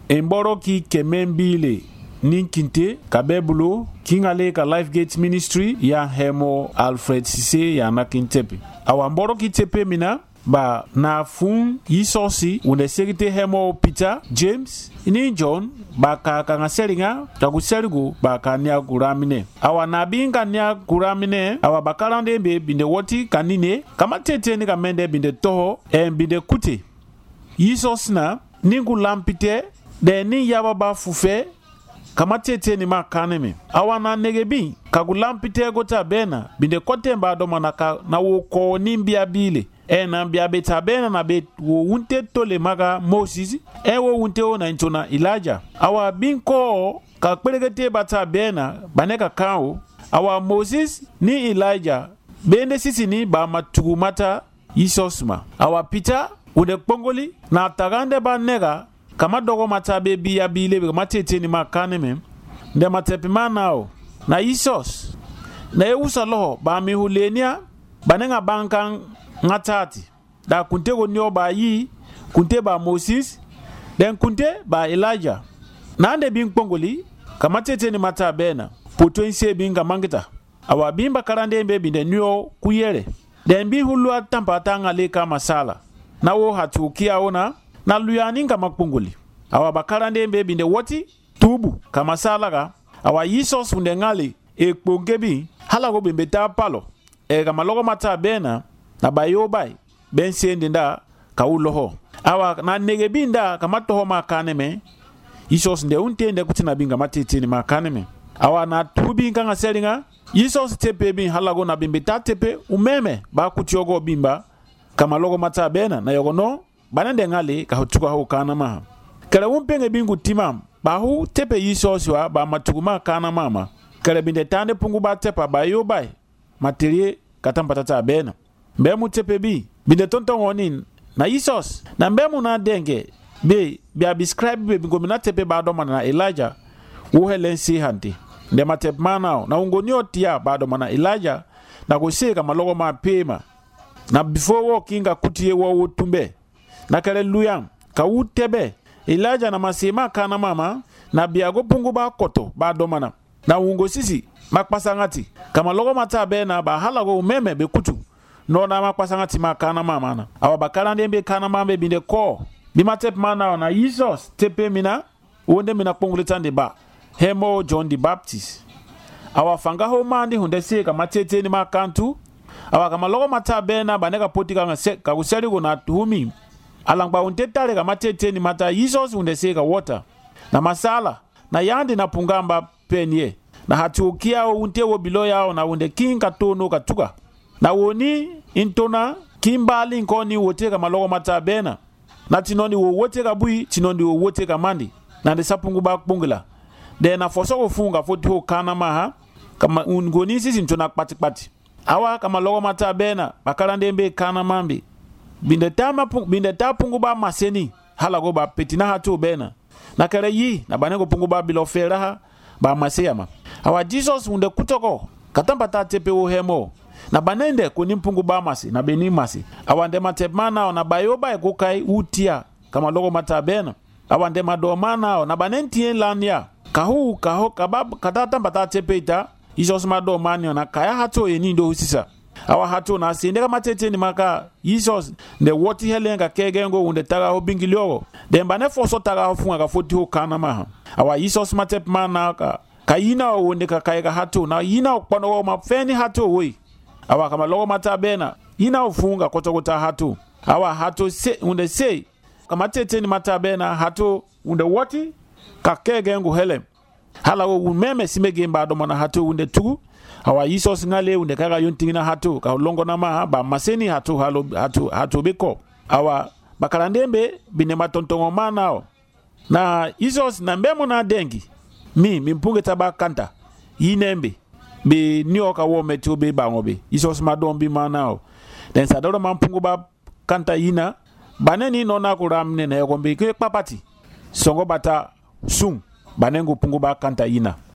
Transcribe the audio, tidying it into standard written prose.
emboro ki kemembile ninkinte kabebulo kingale ka Life Gate Ministry ya hemo Alfred Sise ya nakintepe awa mboro ki tepe mina ba na fun yisosi unde segite hemo Peter James ni John ba ka ngaseringa takuserigo ba ka nya guramine awa na binga nya guramine awa bakalande be binde woti kanine kama tete ni kamende binde toho binde kuti yisos na ningu lampite de ni yaba ba fufe kama tete ni makaneme awa na negebi kagulampite gota bena binde kote mba do manaka na wo ko nimbia bile na bia beta bena na bet wo unte tole maga Moses wo unte ona intona Elijah awa binko ka kpelegete bata bena baneka kawo awa Moses ni Elijah bende sisi ni ba matugumata yisosma awa Peter ude kpongoli na tagande ba nega kama dogo mata bebi ya bile kama tete ni makaneme nde matepima nao na yisos na eusa loho ba mihulenia banenga bankan ngatati da kunte go nyo ba yi kunte ba Moses den kunte ba Elijah nande bin kpongoli kama tete ni mata bena poto inse binga mangita awa bimba karande mbe binde nyo kuyere den bi hulwa tampata ngale kama sala na wo hatukia ona na luyani kama kpongoli awa bakarande mbe binde woti tubu kama salaga awa yisos unde ngale ekpongebi halago bimbe ta palo kama logo mata bena na bayo bai ben sendinda ka uloho awa na negebinda kama toho makaneme yisos nde unte kutina binga matete ni makaneme awa na tubi nganga selinga yisos tepe bin halago na bimbe ta tepe umeme ba kutiogo bimba kama logo mata bena na yogono banande ngale ka hutuka ho kana ma kala umpenge bingu timam ba hu tepe yisos wa ba matuguma kana mama kala binde tande pungu ba tepa ba yo bai materie katampata bena mbemu tepe bi binde tonton wonin na yisos na mbemu na denge be bia describe be ngomina tepe ba do na Elijah wo helensi hanti nde matep manao na ungonyo tia ba do na Elijah na go se kama logo ma pema na before wo kinga kutie wo tumbe na kale luyang ka utebe Elijah na masema kana mama na biago pungu ba koto ba domana na ungo sisi makpasangati kama logo mata bena ba halago umeme be kutu no na makpasangati makana mama na awa bakala ndembe kana mama binde ko bimatep mana na yisos tepe mina wonde mina kpongulitande ba hemo John the Baptist awa fanga ho mandi hunde se kama tete ni makantu awa kama logo mata bena baneka potika ngase ka kuseli go na tuhumi alangba untetale kama tete ni mata yisos hunde se ka water na masala na yandi na pungamba penye na hatukia unte wo bilo yao na unde kinga tono katuka na woni intona kimbali nkoni wote kama logo mata bena na tinoni wo wote kabui tinoni wo wote kamandi na desapungu ba kpungila de na foso kufunga foti ho kana maha kama ungoni sisi ntona kpati awa kama logo mata bena bakalande mbe kana mambi binde tapungu ba maseni halago ba petina hatu bena na kere yi na banengo pungu ba bilofera ha ba maseyama awa Jesus unde kutoko katampata tepe wo hemo na banende kuni mpungu ba masi na beni masi awande matepmana na bayoba kukai utia kama logo mata bena awande madomana na banenti lania kaho kabab katatampata tepe ita Jesus madomani na kaya hato enindo husisa awa hato na sindeka matete ni maka Jesus de woti helenga kegengo unde taga ho bingiliogo de bane foso taga ho funga ka foti ho kana maha awa Jesus matepmana ka yina wonde ka kaiga hato na yina okpono ma feni hato we awa kama logo mata bena yina ufunga kotokota hato awa hato se unde se kama tete ni mata bena hato unde woti ka kegengo hele hala wo umeme simege mbado mona hato unde tugu awa yisos ngale unde kaga yontingina hato ka longo na ma ba maseni hato beko awa bakarandembe bine matontongo manao na yisos na mbemo na dengi mi mpunge taba kanta yinembe be nioka wo metu be bangobe yisos madombi manao den sadoro mampungu ba kanta yina baneni nona kuramne na yogombe ke papati songo bata sung banengo pungu ba kanta yina